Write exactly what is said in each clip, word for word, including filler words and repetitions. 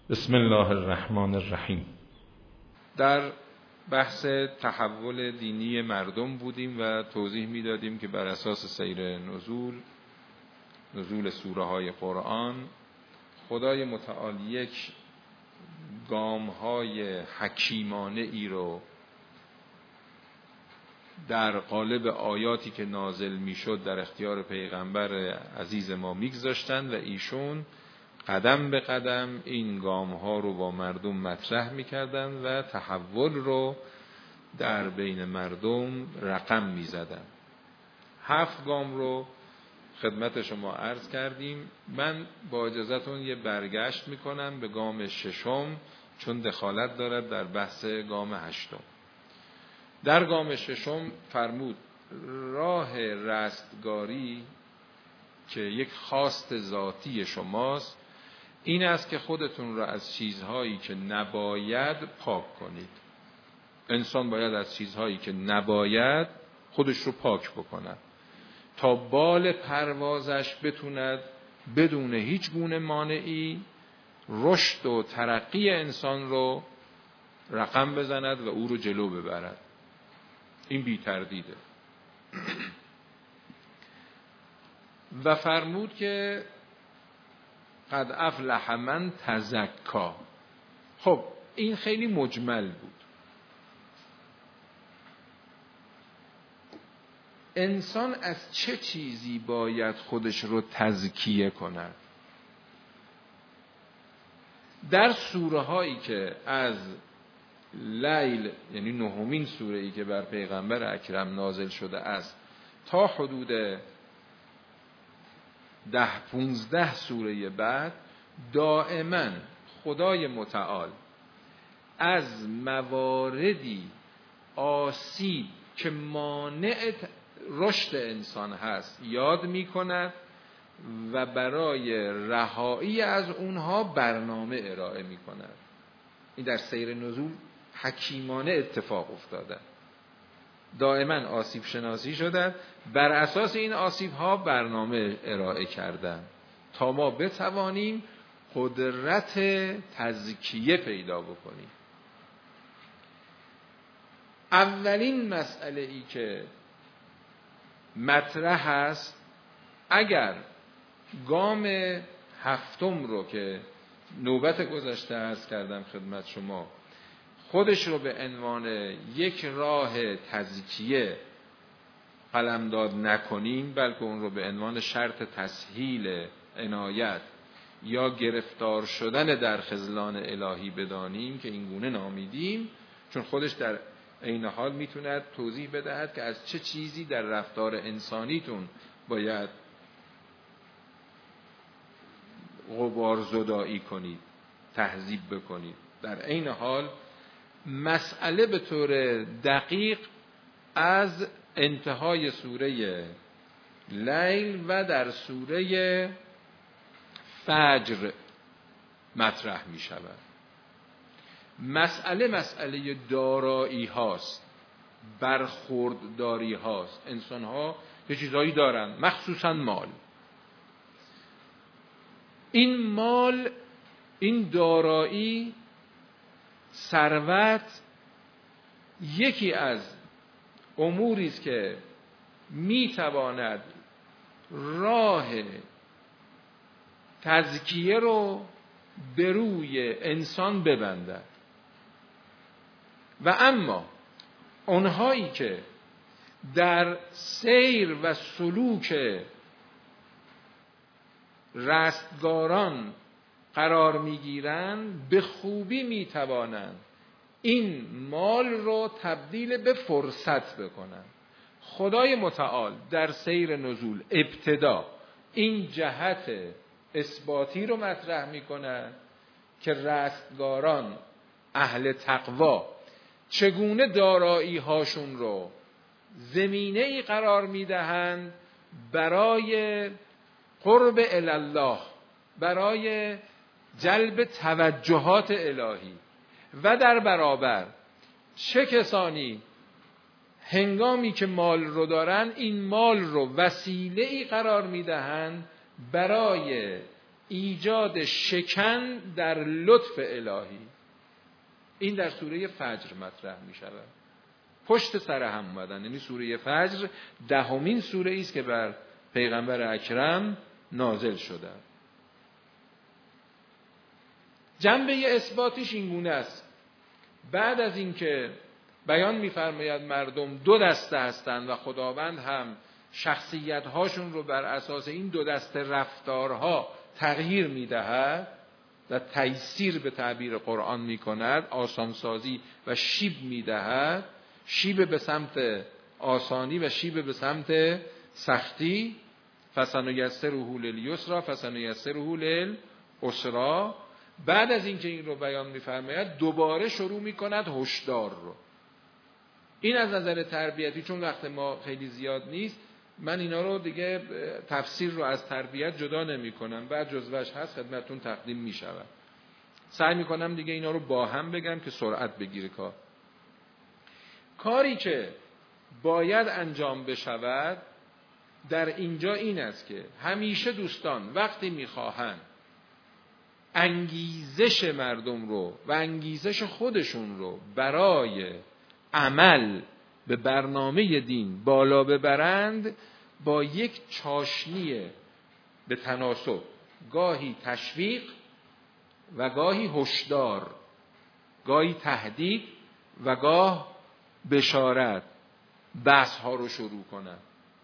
بسم الله الرحمن الرحیم. در بحث تحول دینی مردم بودیم و توضیح میدادیم که بر اساس سیر نزول نزول سوره های قرآن خدای متعال یک گام های حکیمانه ای رو در قالب آیاتی که نازل میشد در اختیار پیغمبر عزیز ما میگذاشتن و ایشون قدم به قدم این گام ها رو با مردم مطرح میکردن و تحول رو در بین مردم رقم میزدن. هفت گام رو خدمت شما عرض کردیم. من با اجازهتون یه برگشت میکنم به گام ششم، چون دخالت دارد در بحث گام هشتم. در گام ششم فرمود راه رستگاری که یک خواست ذاتی شماست این است که خودتون را از چیزهایی که نباید پاک کنید. انسان باید از چیزهایی که نباید خودش رو پاک بکند تا بال پروازش بتوند بدون هیچ گونه مانعی رشد و ترقی انسان رو رقم بزند و او رو جلو ببرد. این بی تردیده. و فرمود که قد افلح من تزکا. خب این خیلی مجمل بود. انسان از چه چیزی باید خودش رو تزکیه کند؟ در سوره هایی که از لیل، یعنی نهمین سوره ای که بر پیغمبر اکرم نازل شده است، تا حدود ده پونزده سوره بعد دائما خدای متعال از مواردی آسیب که مانع رشد انسان هست یاد می کند و برای رهایی از اونها برنامه ارائه می کند. این در سیر نزول حکیمانه اتفاق افتاده. دائما آسیب شناسی شدن، بر اساس این آسیب ها برنامه ارائه کردن تا ما بتوانیم قدرت تزکیه پیدا بکنیم. اولین مسئله ای که مطرح است، اگر گام هفتم رو که نوبت گذشته عرض کردم خدمت شما خودش رو به عنوان یک راه تزکیه قلمداد نکنیم، بلکه اون رو به عنوان شرط تسهیل عنایت یا گرفتار شدن در خذلان الهی بدانیم که این گونه نامیدیم، چون خودش در عین حال میتوند توضیح بدهد که از چه چیزی در رفتار انسانیتون باید غبار زدایی کنید، تهذیب بکنید. در عین حال مسئله به طور دقیق از انتهای سوره لیل و در سوره فجر مطرح می شود. مسئله مسئله دارایی هاست، برخوردداری هاست. انسان ها یه چیزایی دارن، مخصوصا مال. این مال، این دارایی، ثروت یکی از اموری است که میتواند راه تزکیه رو به روی انسان ببندد. و اما اونهایی که در سیر و سلوک رستگاران قرار میگیرند به خوبی میتوانند این مال رو تبدیل به فرصت بکنند. خدای متعال در سیر نزول ابتدا این جهت اثباتی رو مطرح میکنند که رستگاران اهل تقوا چگونه دارایی هاشون رو زمینه ای قرار میدهند برای قرب الله، برای جلب توجهات الهی، و در برابر چه کسانی هنگامی که مال رو دارن این مال رو وسیله ای قرار میدهند برای ایجاد شکن در لطف الهی. این در سوره فجر مطرح می شود. پشت سر هم اومدن، یعنی سوره فجر دهمین سوره است که بر پیغمبر اکرم نازل شده. جنبه اثباتیش این گونه است. بعد از اینکه بیان می‌فرماید مردم دو دسته هستند و خداوند هم شخصیت هاشون رو بر اساس این دو دسته رفتارها تغییر می‌دهد و تیسیر به تعبیر قرآن می‌کند، آسانسازی و شیب می‌دهد، شیب به سمت آسانی و شیب به سمت سختی. فسنیسره للیسری فسنیسره للعسری. بعد از اینکه این رو بیان می‌فرماید دوباره شروع می‌کند هشدار رو. این از نظر تربیتی، چون وقت ما خیلی زیاد نیست، من اینا رو دیگه تفسیر رو از تربیت جدا نمی‌کنم، بعد جزوهش هست خدمتتون تقدیم می‌شود. سعی می‌کنم دیگه اینا رو با هم بگم که سرعت بگیره کار. کاری که باید انجام بشود در اینجا این است که همیشه دوستان وقتی می‌خواهند انگیزش مردم رو و انگیزش خودشون رو برای عمل به برنامه دین بالا ببرند، با یک چاشنی به تناسب، گاهی تشویق و گاهی هشدار، گاهی تهدید و گاه بشارت، بحث ها رو شروع کنند.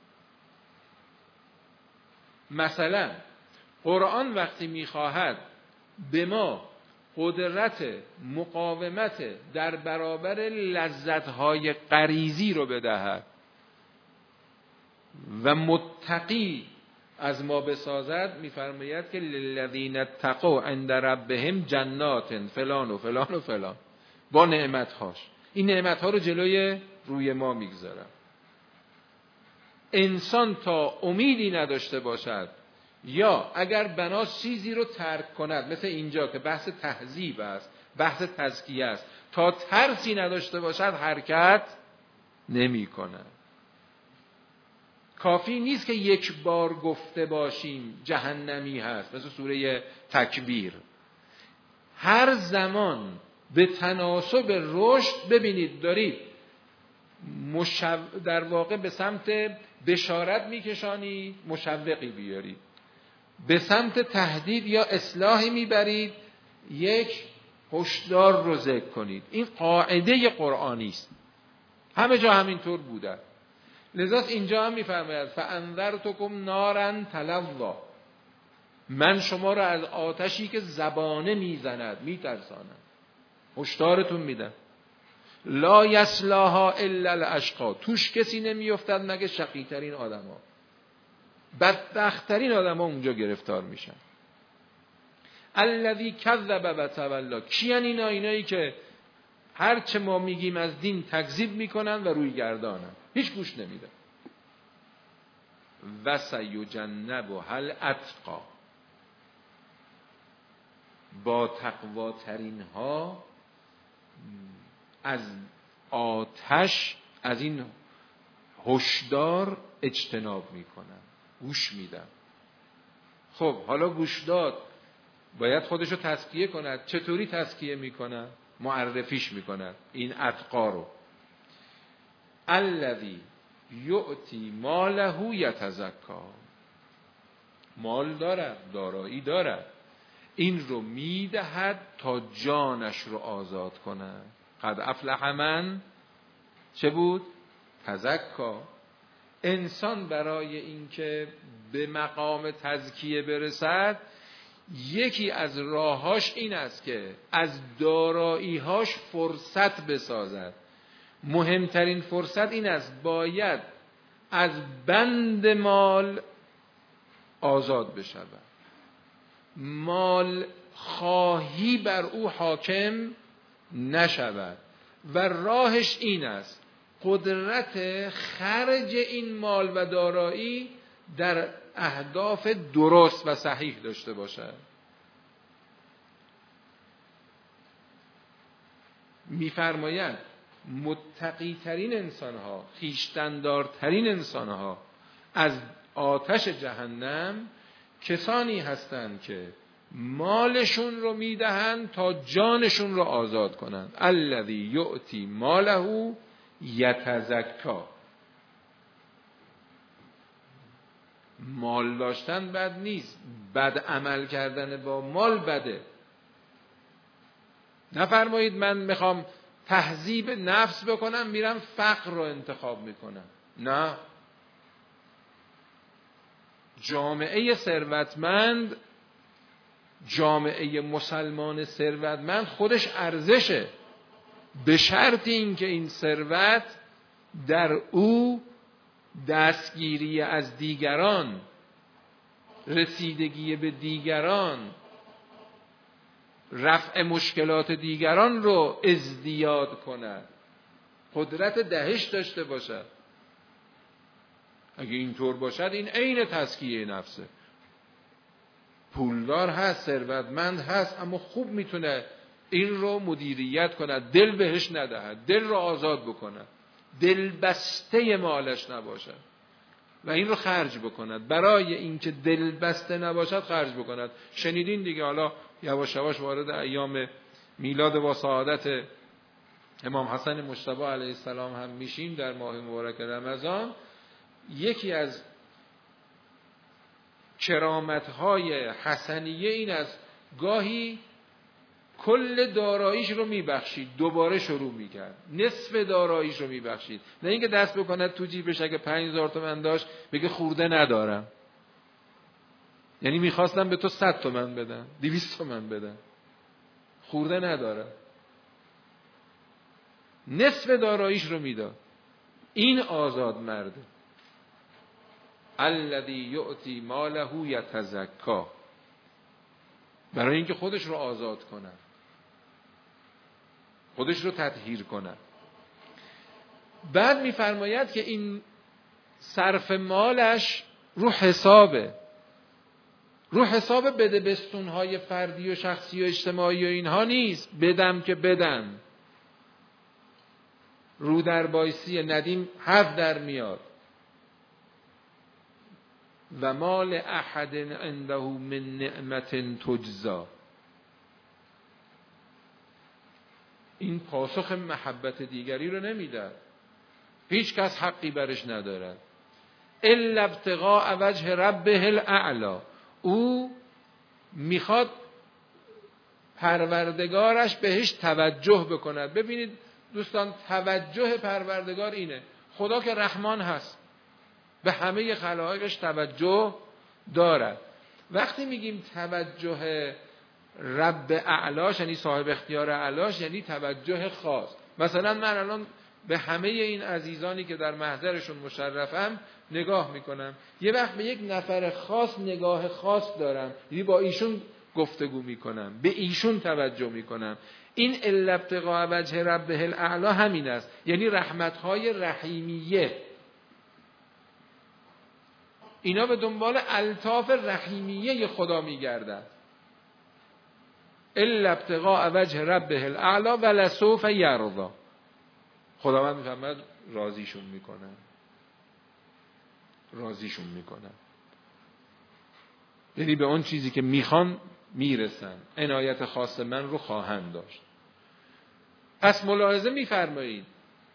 مثلا قرآن وقتی میخواهد به ما قدرت مقاومت در برابر لذت‌های غریزی رو بدهد و متقی از ما بسازد، می‌فرماید که للذین اتقوا عند ربهم جنات فلان و فلان و فلان، با نعمت‌هاش. این نعمت‌ها رو جلوی روی ما می‌گذارم. انسان تا امیدی نداشته باشد یا اگر بنا چیزی رو ترک کند، مثل اینجا که بحث تهذیب است، بحث تزکیه است، تا ترسی نداشته باشد حرکت نمی کند. کافی نیست که یک بار گفته باشیم جهنمی هست، مثل سوره تکویر. هر زمان به تناسب رشد ببینید دارید مشو... در واقع به سمت بشارت میکشانی، مشوقی بیارید، به سمت تهدید یا اصلاحی میبرید، یک هشدار رو ذکر کنید. این قاعده قرآنی است، همه جا همینطور بوده. لذا اینجا هم میفرماید فانذرتکم نارا تلظی، من شما را از آتشی که زبانه میزند میترسانم هشدارتون میدم. لا یصلاها الا الاشقا، توش کسی نمیافتد مگه شقی ترین آدما، بدبخت‌ترین آدم ها اونجا گرفتار میشن. الذی کذب و تولی، کیان اینا؟ اینایی که هر چه ما میگیم از دین تکذیب میکنن و روی گردانن، هیچ گوش نمیدن. و سیجنبها الاتقی، با تقواترین ها از آتش، از این هشدار اجتناب میکنن، گوش میدن. خب حالا گوش داد باید خودشو تزکیه کند. چطوری تزکیه میکند؟ معرفیش میکند این اتقا رو. الذی یؤتی ماله یتزکا، مال دارد، دارایی دارد، این رو میدهد تا جانش رو آزاد کند. قد افلح من چه بود؟ تزکا. انسان برای اینکه به مقام تزکیه برسد، یکی از راهاش این است که از دارایی‌هاش فرصت بسازد. مهمترین فرصت این است باید از بند مال آزاد بشود، مال خواهی بر او حاکم نشود و راهش این است قدرت خرج این مال و دارایی در اهداف درست و صحیح داشته باشد. می‌فرماید متقی ترین انسان ها، خویشتن‌دار ترین انسان ها از آتش جهنم کسانی هستند که مالشون رو میدهند تا جانشون رو آزاد کنند. الذی یؤتی ماله یتزکا. مال داشتن بد نیست، بد عمل کردن با مال بده. نفرمایید من میخوام تهذیب نفس بکنم میرم فقر رو انتخاب میکنم. نه، جامعه ثروتمند، جامعه مسلمان ثروتمند خودش ارزشه، به شرط اینکه این ثروت در او دستگیری از دیگران، رسیدگی به دیگران، رفع مشکلات دیگران رو ازدیاد کند، قدرت دهش داشته باشد. اگه اینطور باشد این عین تزکیه نفسه. پولدار هست، ثروتمند هست، اما خوب میتونه این رو مدیریت کند، دل بهش ندهد، دل رو آزاد بکند، دل بسته مالش نباشد و این رو خرج بکند. برای اینکه دل بسته نباشد خرج بکند. شنیدین دیگه، حالا یواش یواش وارد ایام میلاد با سعادت امام حسن مجتبی علیه السلام هم میشیم در ماه مبارک رمضان. یکی از کرامت‌های حسنیه این است گاهی کل داراییش رو میبخشید، دوباره شروع میکرد، نصف داراییش رو میبخشید. نه اینکه دست بکند تو جیبش اگه پنج هزار تومن داشت بگه خورده ندارم، یعنی میخواستم به تو صد تومن بدم، دویست تومن بدم، خورده ندارم. نصف داراییش رو میداد. این آزاد مرده. الذی یؤتی ماله یتزکا، برای اینکه خودش رو آزاد کنه، خودش رو تطهیر کنه. بعد میفرماید که این صرف مالش رو حسابه، رو حساب بده بستونهای فردی و شخصی و اجتماعی و اینها نیست. بدم که بدم، رو در بایسی ندیم حرف در میاد. و مال احد عنده من نعمت تجزا، این پاسخ محبت دیگری رو نمیده. هیچ کس حقی برش ندارد. الا ابتغاء وجه ربه الاعلی، او میخواد پروردگارش بهش توجه بکند. ببینید دوستان، توجه پروردگار اینه. خدا که رحمان هست، به همه خلایقش توجه دارد. وقتی میگیم توجه رب اعلاش یعنی صاحب اختیار اعلاش، یعنی توجه خاص. مثلا من الان به همه این عزیزانی که در محضرشون مشرفم نگاه میکنم، یه وقت به یک نفر خاص نگاه خاص دارم، یعنی با ایشون گفتگو میکنم، به ایشون توجه میکنم. این الا ابتغاء وجه ربه الاعلی همین است، یعنی رحمتهای رحیمیه. اینا به دنبال الطاف رحیمیه خدا میگردند. الا ابتغاء وجه ربه الاعلی ولسوف یرضی. خداوند میفرماید راضیشون میکنه، راضیشون میکنه، یعنی به اون چیزی که میخوان میرسن، عنایت خاص من رو خواهند داشت. پس ملاحظه میفرمایید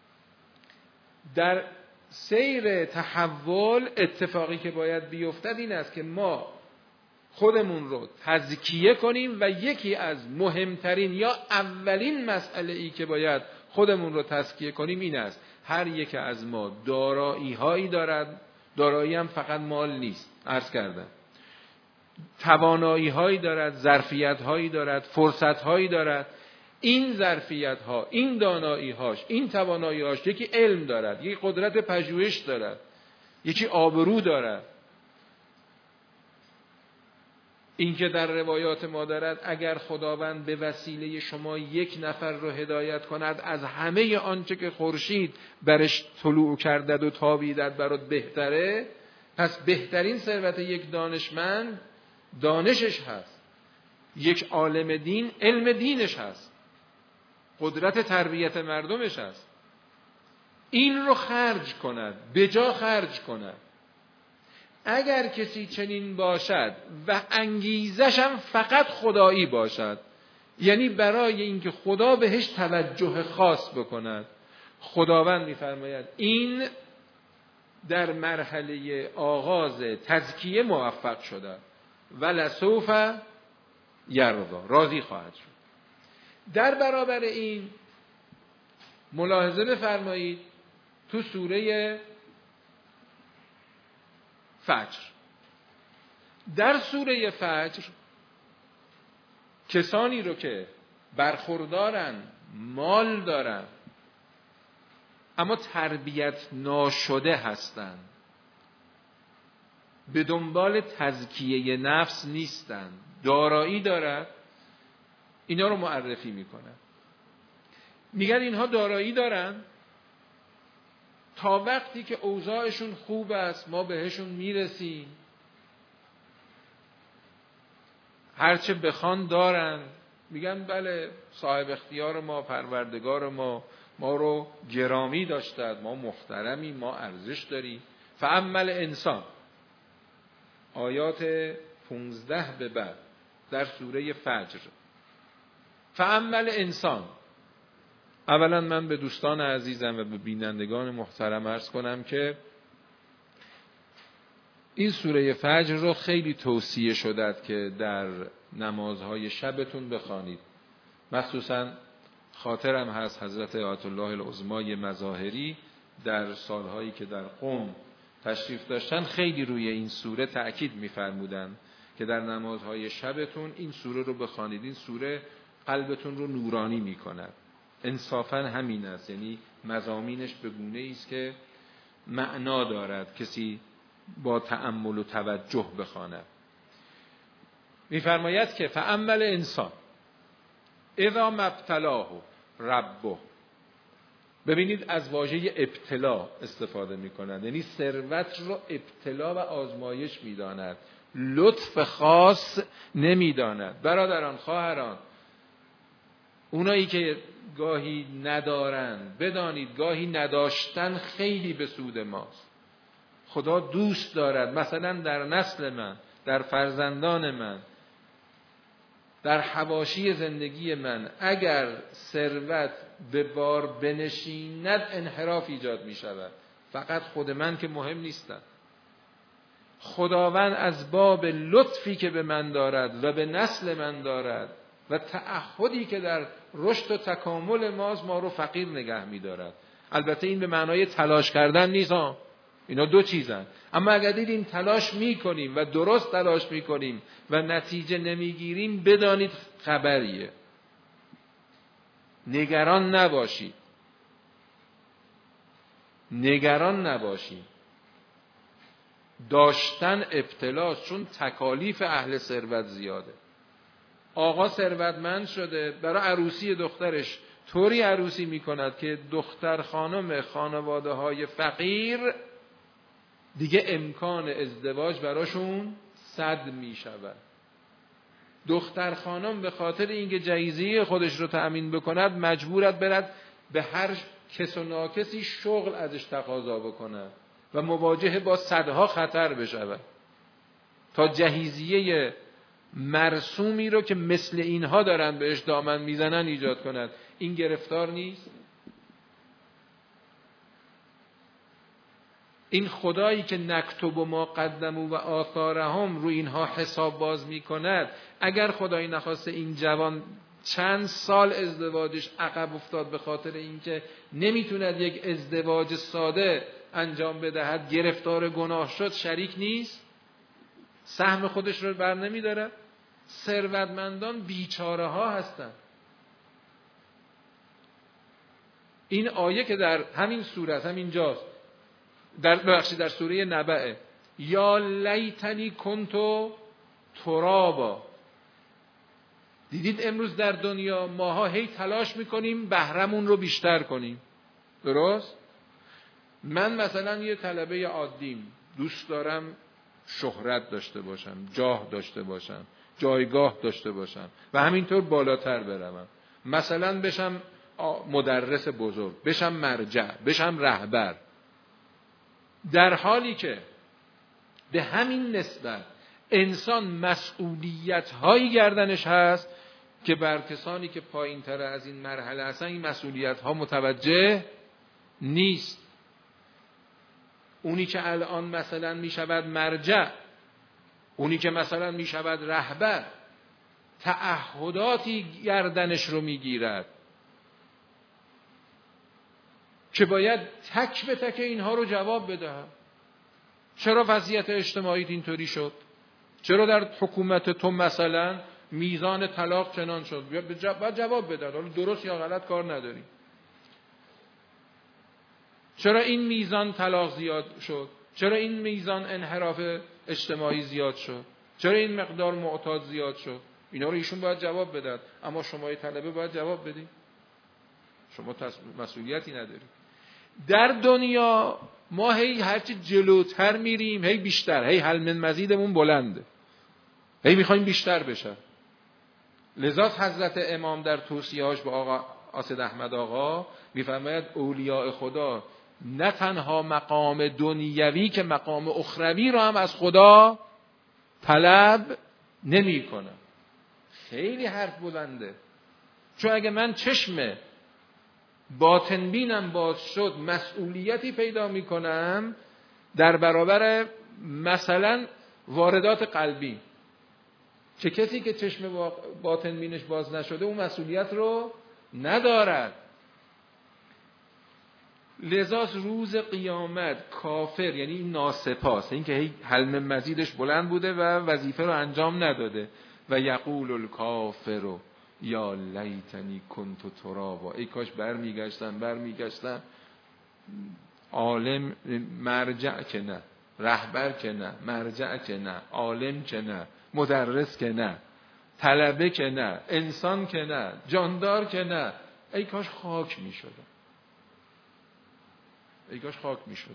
در سیر تحول اتفاقی که باید بیفتد این است که ما خودمون رو تزکیه کنیم و یکی از مهمترین یا اولین مسئله ای که باید خودمون رو تزکیه کنیم این است هر یک از ما دارایی هایی دارد. دارایی هم فقط مال نیست، عرض کردم، توانایی هایی دارد، ظرفیت هایی دارد، فرصت هایی دارد. این ظرفیت ها، این دانایی هاش، این توانایی هاش، یکی علم دارد، یکی قدرت پژوهش دارد، یکی آبرو دارد. این که در روایات ما دارد اگر خداوند به وسیله شما یک نفر رو هدایت کند از همه آنچه که خورشید برش طلوع کردد و تابیدد برات بهتره، پس بهترین ثروت یک دانشمند دانشش هست، یک عالم دین علم دینش هست، قدرت تربیت مردمش هست. این رو خرج کند، به جا خرج کند. اگر کسی چنین باشد و انگیزش هم فقط خدایی باشد، یعنی برای اینکه خدا بهش توجه خاص بکند، خداوند می‌فرماید این در مرحله آغاز تزکیه موفق شده ولسوف یرضا، راضی خواهد شد. در برابر این ملاحظه بفرمایید تو سوره فجر، در سوره فجر کسانی رو که برخوردارن، مال دارن اما تربیت ناشده هستن، به دنبال تزکیه نفس نیستن، دارایی دارد، اینا رو معرفی میکنن. میگن اینها دارایی دارن تا وقتی که اوضاعشون خوب است ما بهشون میرسیم، هرچه بخوان دارن. میگن بله صاحب اختیار ما، پروردگار ما ما رو گرامی داشتد، ما محترمی، ما ارزش داریم. فعمل انسان، آیات پونزده به بعد در سوره فجر. فعمل انسان، اولا من به دوستان عزیزم و به بینندگان محترم عرض کنم که این سوره فجر رو خیلی توصیه شده که در نمازهای شبتون بخوانید. مخصوصا خاطرم هست حضرت آیت الله العظمای مظاهری در سالهایی که در قم تشریف داشتن خیلی روی این سوره تأکید می‌فرمودن که در نمازهای شبتون این سوره رو بخوانید. این سوره قلبتون رو نورانی می‌کند. انصافاً همین است، یعنی مضامینش به گونه‌ای است که معنا دارد کسی با تأمل و توجه بخواند. می‌فرماید که فعمل انسان اذا مبتلاه ربه. ببینید از واژه ابتلا استفاده می‌کند، یعنی ثروت رو ابتلا و آزمایش می‌داند، لطف خاص نمی‌داند. برادران، خواهران، اونایی که گاهی ندارن بدانید گاهی نداشتن خیلی به سود ماست. خدا دوست دارد مثلا در نسل من، در فرزندان من، در حواشی زندگی من اگر ثروت به بار بنشیند انحراف ایجاد می شود. فقط خود من که مهم نیستم، خداوند از باب لطفی که به من دارد و به نسل من دارد و تعهدی که در رشد و تکامل ماست ما رو فقیر نگه می دارد. البته این به معنای تلاش کردن نیست ها، اینا دو چیزن. اما اگر دیدین تلاش می کنیم و درست تلاش می کنیم و نتیجه نمی گیریم بدانید خبریه، نگران نباشید، نگران نباشید. داشتن ابتلاست، چون تکالیف اهل ثروت زیاده. آقا ثروتمند شده، برای عروسی دخترش طوری عروسی می کند که دختر خانم خانواده های فقیر دیگه امکان ازدواج براشون صد می شود. دختر خانم به خاطر اینکه جایزه خودش رو تأمین بکند مجبورت برد به هر کس و ناکسی شغل ازش تقاضا بکند و مواجه با صدها خطر بشود تا جهیزیه مرسومی رو که مثل اینها دارن بهش دامن میزنن ایجاد کند. این گرفتار نیست؟ این خدایی که نکتب ما قدموا و آثارهم رو اینها حساب باز میکند، اگر خدایی نخواسته این جوان چند سال ازدواجش عقب افتاد به خاطر اینکه نمیتوند یک ازدواج ساده انجام بدهد، گرفتار گناه شد، شریک نیست؟ سهم خودش رو بر نمیداره؟ ثروتمندان بیچاره ها هستند. این آیه که در همین سوره است، همین جاست، در بخشی در سوره نبأ، یا لیتنی کنتو ترابا. دیدید امروز در دنیا ماها هی تلاش میکنیم بهرمون رو بیشتر کنیم، درست؟ من مثلا یه طلبه عادیم، دوست دارم شهرت داشته باشم، جاه داشته باشم، جایگاه داشته باشم و همینطور بالاتر بروم، مثلا بشم مدرس بزرگ، بشم مرجع، بشم رهبر. در حالی که به همین نسبت انسان مسئولیت هایی گردنش هست که بر کسانی که پایین تر از این مرحله هستن این مسئولیت ها متوجه نیست. اونی که الان مثلا می شود مرجع، اونی که مثلا می شود رهبر، تعهداتی گردنش رو می گیرد که باید تک به تک اینها رو جواب بدهد. چرا وضعیت اجتماعی اینطوری شد؟ چرا در حکومت تو مثلا میزان طلاق چنان شد؟ باید جواب بدهد. حالا درست یا غلط کار نداری. چرا این میزان طلاق زیاد شد؟ چرا این میزان انحراف اجتماعی زیاد شد؟ چرا این مقدار معتاد زیاد شد؟ اینا رو ایشون باید جواب بدهد. اما شما طلبه باید جواب بدید. شما مسئولیتی ندارید. در دنیا ما هی هرچی جلوتر میریم هی بیشتر، هی حل من مزیدمون بلنده، هی میخوایم بیشتر بشه. لذا حضرت امام در توصیه‌هاش به آقا اسد احمد آقا میفرماید اولیاء خدا نه تنها مقام دنیوی که مقام اخروی را هم از خدا طلب نمی کنن. خیلی حرف بلنده. چون اگه من چشم باطن بینم باز شد مسئولیتی پیدا می کنم در برابر مثلا واردات قلبی، چه کسی که چشم باطن بینش باز نشده اون مسئولیت رو ندارد. لذا روز قیامت کافر یعنی ناسپاس، این که حلم مزیدش بلند بوده و وظیفه رو انجام نداده، و یقول الکافر یا لیتنی کنت ترابا، ای کاش برمیگشتم برمیگشتم عالم مرجع که نه، رهبر که نه، مرجع که نه، عالم که نه، مدرس که نه، طلبه که نه، انسان که نه، جاندار که نه، ای کاش خاک می شدم، ای کاش خاک می شدم.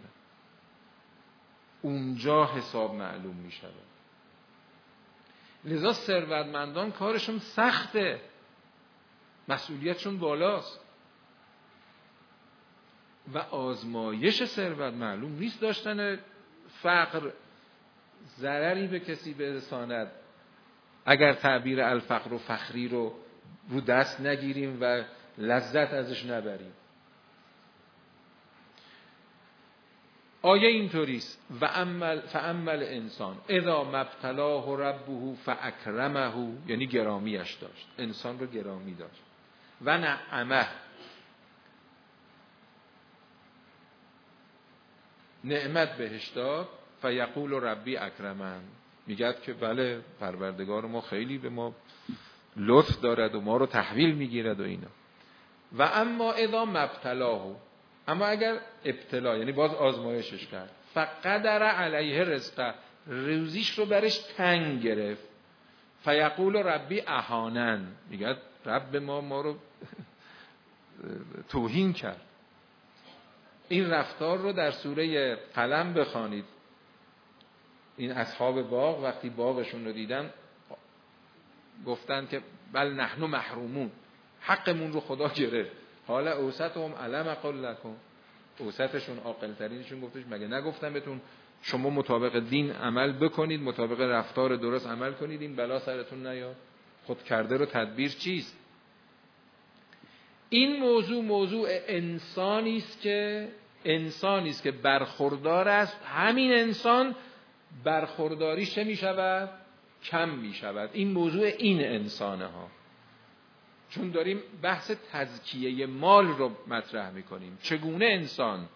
اونجا حساب معلوم می شود. لذا ثروتمندان کارشون سخته، مسئولیتشون بالاست و آزمایش ثروت معلوم نیست داشتن فقر ضرری به کسی برساند اگر تعبیر الفقر و فخری رو رو دست نگیریم و لذت ازش نبریم. آیه اینطوریست و عمل فعمل انسان اذا مبتلاه ربه فاکرمه، یعنی گرامیش داشت، انسان رو گرامی داشت، و نعمه نعمت بهش داد، فیقول ربی اکرمن، میگه که بله پروردگار ما خیلی به ما لطف دارد و ما رو تحویل میگیرد و اینا. و اما اذا مبتلاه، اما اگر ابتلا یعنی باز آزمایشش کرد، فقدر علیه رزقه، روزیش رو برش تنگ گرفت، فیقول ربی اهانن، میگه رب ما ما رو توهین کرد. این رفتار رو در سوره قلم بخوانید. این اصحاب باغ وقتی باغشون رو دیدن گفتن که بل نحن محرومون، حقمون رو خدا گرفت. حالا اوسطهم علم اقل لکم، اوسطشون عاقل ترینشون گفتش مگه نگفتم بهتون شما مطابق دین عمل بکنید، مطابق رفتار درست عمل کنید، این بلا سرتون نیاد؟ خود کرده رو تدبیر چیست؟ این موضوع موضوع انسانی است که انسانی است که برخوردار است. همین انسان برخورداریش چه می شود؟ کم می شود. این موضوع این انسانه ها. چون داریم بحث تزکیه مال رو مطرح می کنیم. چگونه انسان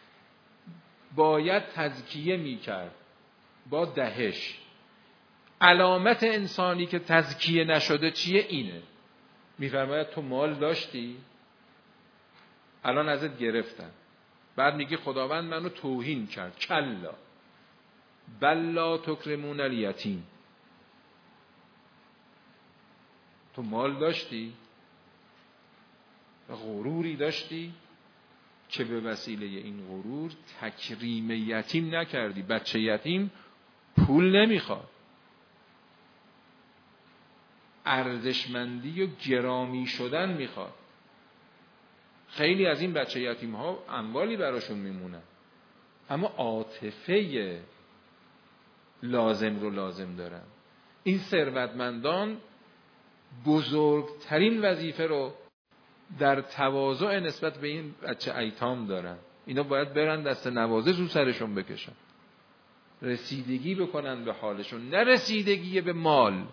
باید تزکیه می کرد با دهش. علامت انسانی که تزکیه نشده چیه؟ اینه. می فرماید تو مال داشتی، الان ازت گرفتن، بعد میگی خداوند منو توهین کرد. کلا بل لا تکرمون الیتیم. تو مال داشتی و غروری داشتی که به وسیله این غرور تکریم یتیم نکردی. بچه یتیم پول نمیخواد، ارزشمندی و گرامی شدن میخواد. خیلی از این بچه یتیم ها اموالی براشون میمونن، اما عاطفه لازم رو لازم دارن. این ثروتمندان بزرگترین وظیفه رو در تواضع نسبت به این بچه ایتام دارن. اینا باید برن دست نوازش رو سرشون بکشن، رسیدگی بکنن به حالشون، نه رسیدگی به مال.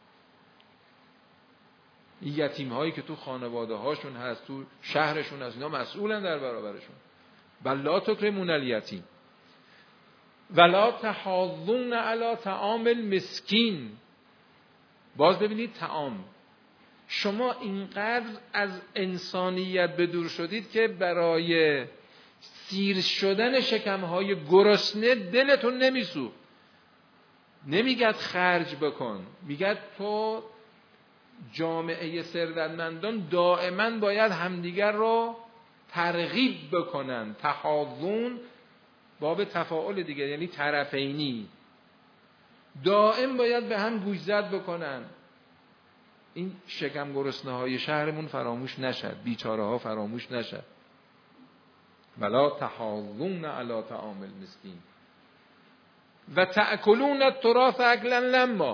این یتیم هایی که تو خانواده هاشون هست، تو شهرشون هست، اینا مسئولن در برابرشون. بلا تکرمون الیتیم ولا تحاضون علی طعام المسکین. باز ببینید طعام، شما اینقدر از انسانیت به دور شدید که برای سیر شدن شکمهای گرسنه دلتون نمیسوخت. نمیگد خرج بکن، میگد تو جامعه ثروتمندان دائما باید همدیگر رو ترغیب بکنن. تحاضون باب تفاعل دیگه، یعنی طرفینی، دائم باید به هم گوشزد بکنن. این شکم گرسنه های شهرمون فراموش نشد، بیچاره ها فراموش نشد. ولا تحاضون علی طعام المسکین و تأکلون التراث اکلا لما.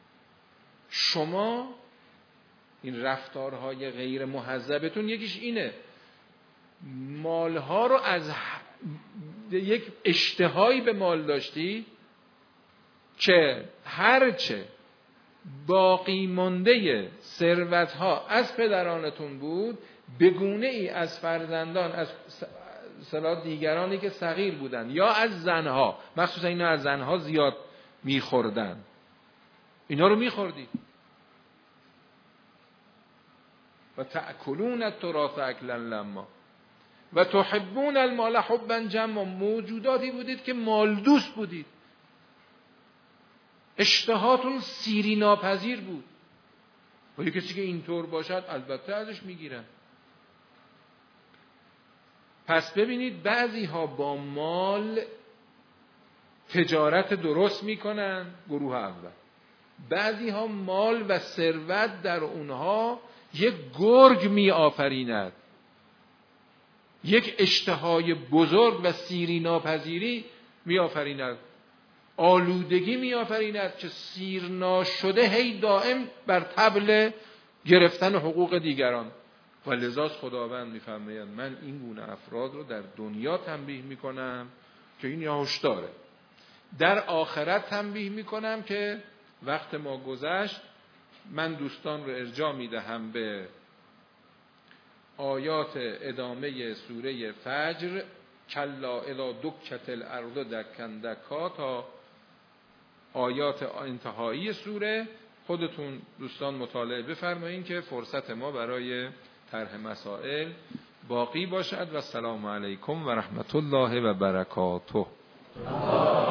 شما این رفتارهای غیر مهذبتون یکیش اینه، مالها رو از یک اشتهایی به مال داشتی که هرچه باقی مانده ثروتها از پدرانتون بود به گونه ای از فرزندان، از صلاح دیگرانی که صغیر بودن یا از زنها، مخصوصا اینا از زنها زیاد میخوردن، اینا رو میخوردید. و تأکلون التراث اکلا لما و تحبون المال حبا جما. موجوداتی بودید که مال دوست بودید، اشتهاتون سیری ناپذیر بود. و یه کسی که اینطور باشد البته ازش میگیرن. پس ببینید بعضی ها با مال تجارت درست میکنن، گروه اول. بعضی ها مال و ثروت در اونها یک گرگ می آفریند، یک اشتهای بزرگ و سیری ناپذیری می آفریند، آلودگی می آفریند که سیر ناشده هی دائم بر طبل گرفتن حقوق دیگران. و لذاست خداوند می فرماید من این گونه افراد رو در دنیا تنبیه می کنم که این یا هشداره، در آخرت تنبیه می کنم که وقت ما گذشت. من دوستان رو ارجاع می دهم به آیات ادامه سوره فجر، کلا اذا دکت الارض دکا دکا، تا آیات انتهایی سوره. خودتون دوستان مطالعه بفرمایید که فرصت ما برای طرح مسائل باقی باشد. و السلام علیکم و رحمت الله و برکاته.